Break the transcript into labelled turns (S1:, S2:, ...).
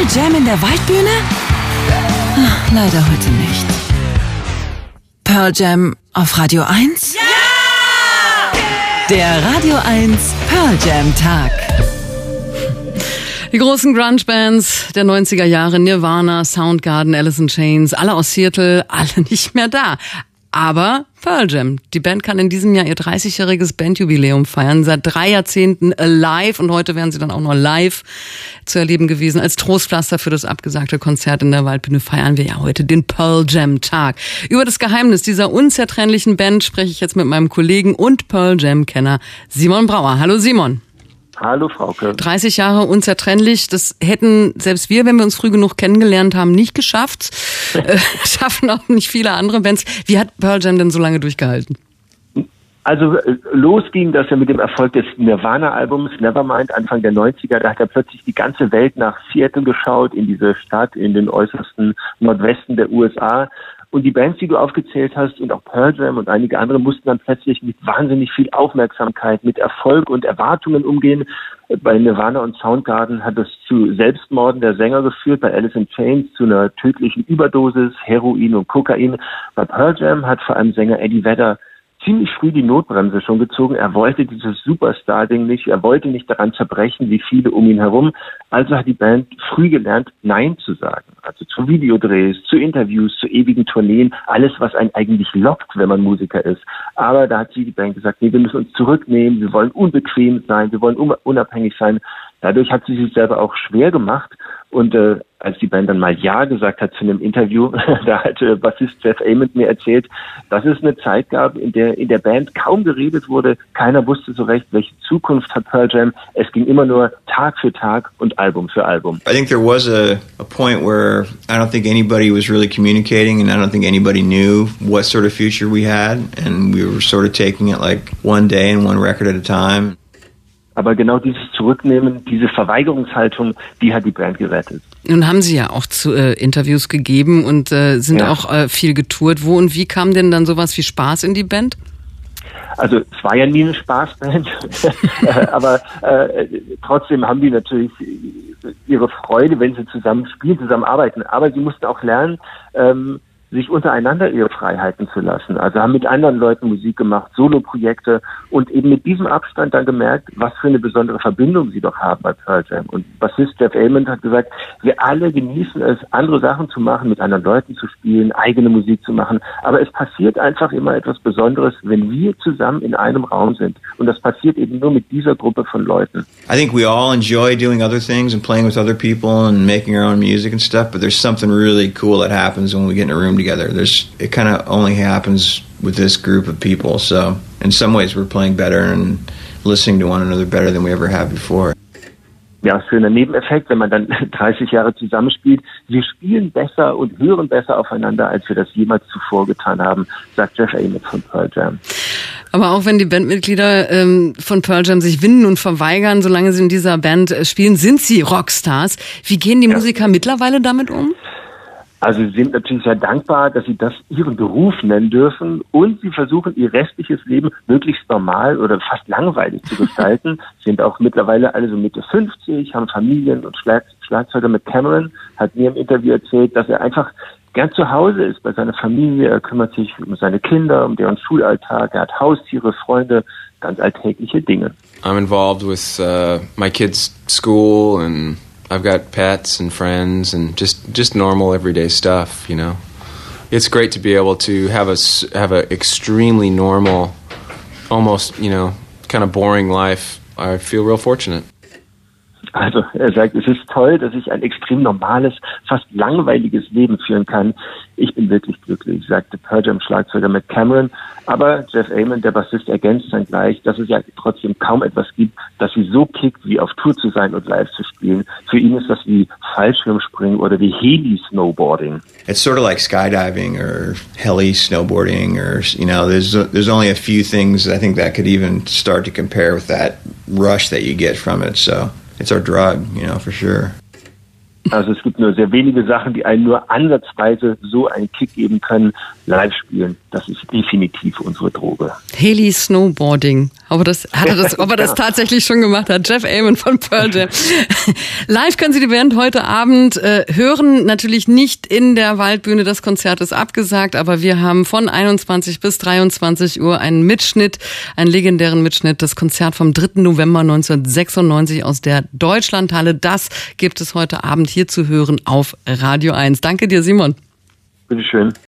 S1: Jam in der Waldbühne? Leider heute nicht. Pearl Jam auf Radio 1?
S2: Ja!
S1: Der Radio 1 Pearl Jam Tag.
S3: Die großen Grunge-Bands der 90er Jahre, Nirvana, Soundgarden, Alice in Chains, alle aus Seattle, alle nicht mehr da. Aber Pearl Jam, die Band kann in diesem Jahr ihr 30-jähriges Bandjubiläum feiern, seit 3 Jahrzehnten alive, und heute wären sie dann auch noch live zu erleben gewesen. Als Trostpflaster für das abgesagte Konzert in der Waldbühne feiern wir ja heute den Pearl Jam Tag. Über das Geheimnis dieser unzertrennlichen Band spreche ich jetzt mit meinem Kollegen und Pearl Jam Kenner Simon Brauer. Hallo Simon.
S4: Hallo Frauke.
S3: 30 Jahre unzertrennlich, das hätten selbst wir, wenn wir uns früh genug kennengelernt haben, nicht geschafft. Schaffen auch nicht viele andere Bands. Wie hat Pearl Jam denn so lange durchgehalten?
S4: Also los ging das ja mit dem Erfolg des Nirvana-Albums Nevermind Anfang der 90er. Da hat ja plötzlich die ganze Welt nach Seattle geschaut, in diese Stadt in den äußersten Nordwesten der USA. Und die Bands, die du aufgezählt hast, und auch Pearl Jam und einige andere, mussten dann plötzlich mit wahnsinnig viel Aufmerksamkeit, mit Erfolg und Erwartungen umgehen. Bei Nirvana und Soundgarden hat es zu Selbstmorden der Sänger geführt, bei Alice in Chains zu einer tödlichen Überdosis, Heroin und Kokain. Bei Pearl Jam hat vor allem Sänger Eddie Vedder ziemlich früh die Notbremse schon gezogen. Er wollte dieses Superstar-Ding nicht. Er wollte nicht daran zerbrechen, wie viele um ihn herum. Also hat die Band früh gelernt, Nein zu sagen. Also zu Videodrehs, zu Interviews, zu ewigen Tourneen. Alles, was einen eigentlich lockt, wenn man Musiker ist. Aber da hat die Band gesagt, nee, wir müssen uns zurücknehmen. Wir wollen unbequem sein. Wir wollen unabhängig sein. Dadurch hat sie sich selber auch schwer gemacht. Und als die Band dann mal Ja gesagt hat zu einem Interview, da hat Bassist Jeff Ament mir erzählt, dass es eine Zeit gab, in der Band kaum geredet wurde. Keiner wusste so recht, welche Zukunft hat Pearl Jam. Es ging immer nur Tag für Tag und Album für Album.
S5: I think there was a point where I don't think anybody was really communicating, and I don't think anybody knew what sort of future we had, and we were sort of taking it like one day and one record at a time.
S4: Aber genau dieses Zurücknehmen, diese Verweigerungshaltung, die hat die Band gerettet.
S3: Nun haben Sie ja auch Interviews gegeben und sind auch viel getourt. Wo und wie kam denn dann sowas wie Spaß in die Band?
S4: Also es war ja nie eine Spaßband, aber trotzdem haben die natürlich ihre Freude, wenn sie zusammen spielen, zusammen arbeiten. Aber sie mussten auch lernen, sich untereinander ihre Freiheiten zu lassen. Also haben mit anderen Leuten Musik gemacht, Soloprojekte, und eben mit diesem Abstand dann gemerkt, was für eine besondere Verbindung sie doch haben bei Pearl Jam. Und Bassist Jeff Ament hat gesagt, wir alle genießen es, andere Sachen zu machen, mit anderen Leuten zu spielen, eigene Musik zu machen. Aber es passiert einfach immer etwas Besonderes, wenn wir zusammen in einem Raum sind. Und das passiert eben nur mit dieser Gruppe von Leuten.
S5: I think we all enjoy doing other things and playing with other people and making our own music and stuff, but there's something really cool that happens when we get in a room together. It kind of only happens with this group of people. So in some ways we're playing better and listening to one another better than we ever have before.
S4: Ja, schöner Nebeneffekt, wenn man dann 30 Jahre zusammenspielt. Wir spielen besser und hören besser aufeinander, als wir das jemals zuvor getan haben, sagt Jeff Ament von Pearl Jam.
S3: Aber auch wenn die Bandmitglieder von Pearl Jam sich winden und verweigern, solange sie in dieser Band spielen, sind sie Rockstars. Wie gehen die Musiker mittlerweile damit um?
S4: Also sie sind natürlich sehr dankbar, dass sie das ihren Beruf nennen dürfen, und sie versuchen, ihr restliches Leben möglichst normal oder fast langweilig zu gestalten. Sind auch mittlerweile alle so Mitte 50, haben Familien, und Schlagzeuger Matt Cameron hat mir im Interview erzählt, dass er einfach gern zu Hause ist bei seiner Familie. Er kümmert sich um seine Kinder, um deren Schulalltag, er hat Haustiere, Freunde, ganz alltägliche Dinge.
S6: I'm involved with my kids' school, and I've got pets and friends and just normal everyday stuff, you know. It's great to be able to have a extremely normal, almost, you know, kind of boring life. I feel real fortunate.
S4: Also er sagt, es ist toll, dass ich ein extrem normales, fast langweiliges Leben führen kann. Ich bin wirklich glücklich, sagte Pearl Jam Schlagzeuger Matt Cameron. Aber Jeff Ament, der Bassist, ergänzt dann gleich, dass es ja trotzdem kaum etwas gibt, das sie so kickt, wie auf Tour zu sein und live zu spielen. Für ihn ist das wie Fallschirmspringen oder wie Heli-Snowboarding.
S5: It's sort of like skydiving or heli-snowboarding, or, you know, there's only a few things I think that could even start to compare with that rush that you get from it, so it's our drug, you know, for sure.
S4: Also es gibt nur sehr wenige Sachen, die einen nur ansatzweise so einen Kick geben können. Live spielen, das ist definitiv unsere Droge.
S3: Heli Snowboarding. Ob er das tatsächlich schon gemacht hat. Jeff Ament von Pearl Jam. Live können Sie die Band heute Abend hören. Natürlich nicht in der Waldbühne. Das Konzert ist abgesagt, aber wir haben von 21 bis 23 Uhr einen Mitschnitt, einen legendären Mitschnitt, das Konzert vom 3. November 1996 aus der Deutschlandhalle. Das gibt es heute Abend hier zu hören auf Radio 1. Danke dir, Simon.
S4: Bitteschön.